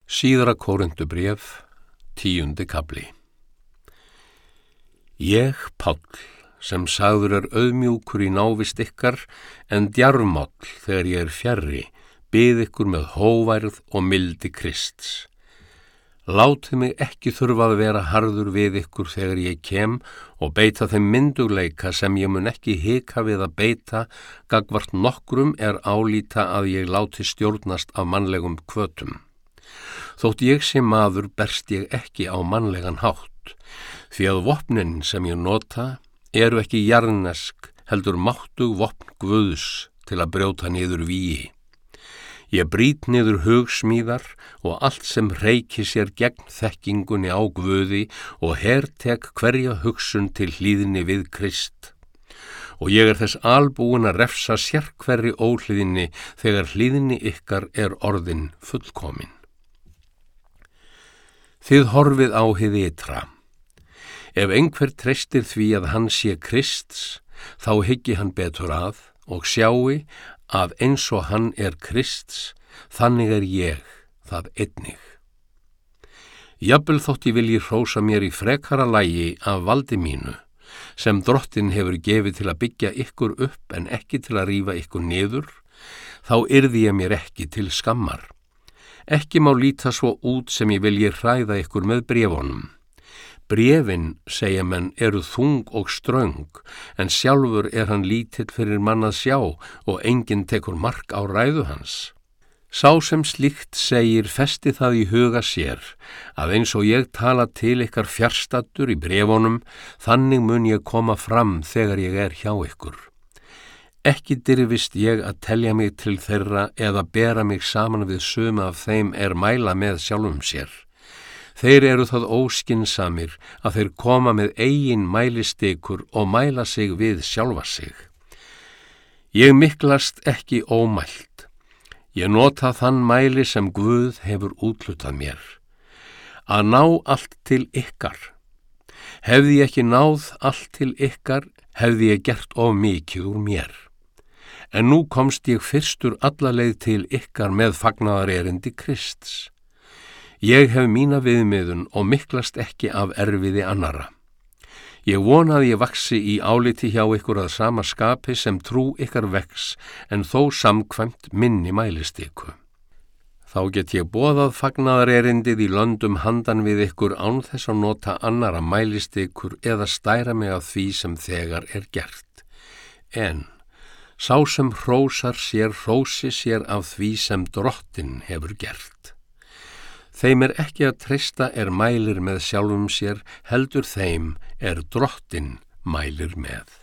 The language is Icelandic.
Síðara Kórinthubréf, 10. kafli. Ég, Páll, sem sagður er auðmjúkur í návist ykkar, en djarfmáll þegar ég er fjarri, bið ykkur með hóværð og mildi Krists. Látið mig ekki þurfa að vera harður við ykkur þegar ég kem og beita þeim myndugleika sem ég mun ekki hika við að beita, gagnvart nokkrum er álíta að ég láti stjórnast af mannlegum hvötum. Þótt ég sé maður berst ég ekki á mannlegan hátt, því að vopnin sem ég nota eru ekki jarðnesk, heldur máttug vopn Guðs til að brjóta niður vígi. Ég brýt niður hugsmíðar og allt sem reiki sér gegn þekkingunni á Guði og hertek hverja hugsun til hlýðni við Krist. Og ég er þess albúin að refsa sérhverri óhlýðni þegar hlýðni ykkar er orðin fullkomin. Þið horfið á hið ytra. Ef einhver treystir því að hann sé Krists, þá hyggi hann betur að og sjái að eins og hann er Krists, þannig er ég það einnig. Jafnvel þótt ég vilji hrósa mér í frekara lagi af valdi mínu, sem Drottinn hefur gefið til að byggja ykkur upp en ekki til að rífa ykkur niður, þá yrði ég mér ekki til skammar. Ekki má líta svo út sem ég vilji hræða ykkur með bréfunum. Bréfin, segja menn, eru þung og ströng, en sjálfur er hann lítill fyrir mann að sjá og enginn tekur mark á ræðu hans. Sá sem slíkt segir festi það í huga sér, að eins og ég tala til ykkar fjarstaddur í bréfunum, þannig mun ég koma fram þegar ég er hjá ykkur. Ekki dirfist ég að telja mig til þeirra eða bera mig saman við suma af þeim er mæla með sjálfum sér. Þeir eru það óskinsamir að þeir koma með eigin mælistikur og mæla sig við sjálfa sig. Ég miklast ekki ómælt. Ég nota þann mæli sem Guð hefur úthlutað mér. Að ná allt til ykkar. Hefði ég ekki náð allt til ykkar, hefði ég gert of mikið úr mér. En nú komst ég fyrstur alla leið til ykkar með fagnaðarerindi Krists. Ég hef mína viðmiðun og miklast ekki af erfiði annarra. Ég vona að ég vaxi í áliti hjá ykkur að sama skapi sem trú ykkar vex, en þó samkvæmt minni mælistiku. Þá get ég boðað fagnaðarerindið í löndum handan við ykkur án þess að nota annara mælistikur eða stæra mig af því sem þegar er gert. En sá sem hrósar sér, hrósi sér af því sem Drottinn hefur gert. Þeim er ekki að treysta er mælir með sjálfum sér, heldur þeim er Drottinn mælir með.